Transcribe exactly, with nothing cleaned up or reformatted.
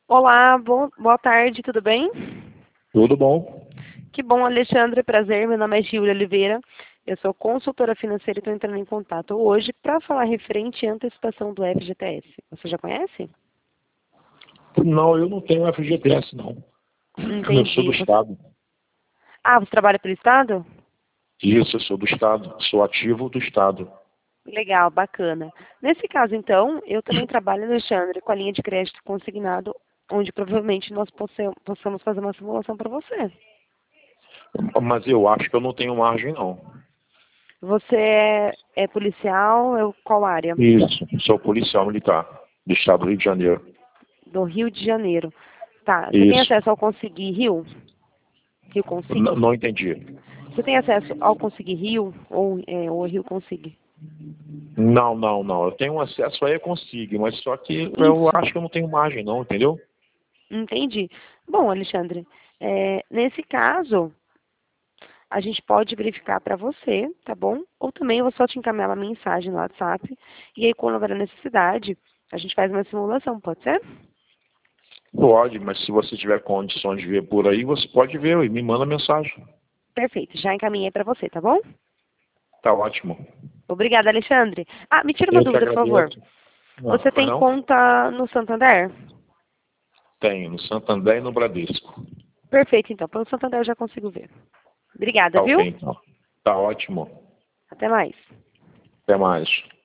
Olá, bom, boa tarde, tudo bem? Tudo bom? Que bom, Alexandre, prazer. Meu nome é Giulia Oliveira, eu sou consultora financeira e estou entrando em contato hoje para falar referente à antecipação do F G T S. Você já conhece? Não, eu não tenho F G T S, não. Eu sou do Entendi. Você- Estado. Ah, você trabalha pelo Estado? Isso, eu sou do Estado. Sou ativo do Estado. Legal, bacana. Nesse caso, então, eu também trabalho, Alexandre, com a linha de crédito consignado, onde provavelmente nós posse- possamos fazer uma simulação para você. Mas eu acho que eu não tenho margem, não. Você é, é policial, é o- qual área? Isso, sou policial militar do Estado do Rio de Janeiro. Do Rio de Janeiro. Tá. Você tem Isso. acesso ao Consegui Rio? Rio N- Consig? não entendi. Você tem acesso ao Consegui Rio ou, é, ou Rio Consig? Não, não, não. Eu tenho acesso aí, eu consigo, mas só que eu Isso. acho que eu não tenho margem, não, entendeu? Entendi. Bom, Alexandre, é, nesse caso, a gente pode verificar para você, tá bom? Ou também eu vou só te encaminhar uma mensagem no WhatsApp. E aí, quando houver a necessidade, a gente faz uma simulação, pode ser? Pode, mas se você tiver condições de ver por aí, você pode ver e me manda mensagem. Perfeito. Já encaminhei para você, tá bom? Tá ótimo. Obrigada, Alexandre. Ah, me tira uma Eu que dúvida, por favor. agradeço. Não, Você pois tem não? conta no Santander? Tenho, no Santander e no Bradesco. Perfeito, então. Pelo Santander eu já consigo ver. Obrigada, Tá ok, viu? então. Tá ótimo. Até mais. Até mais.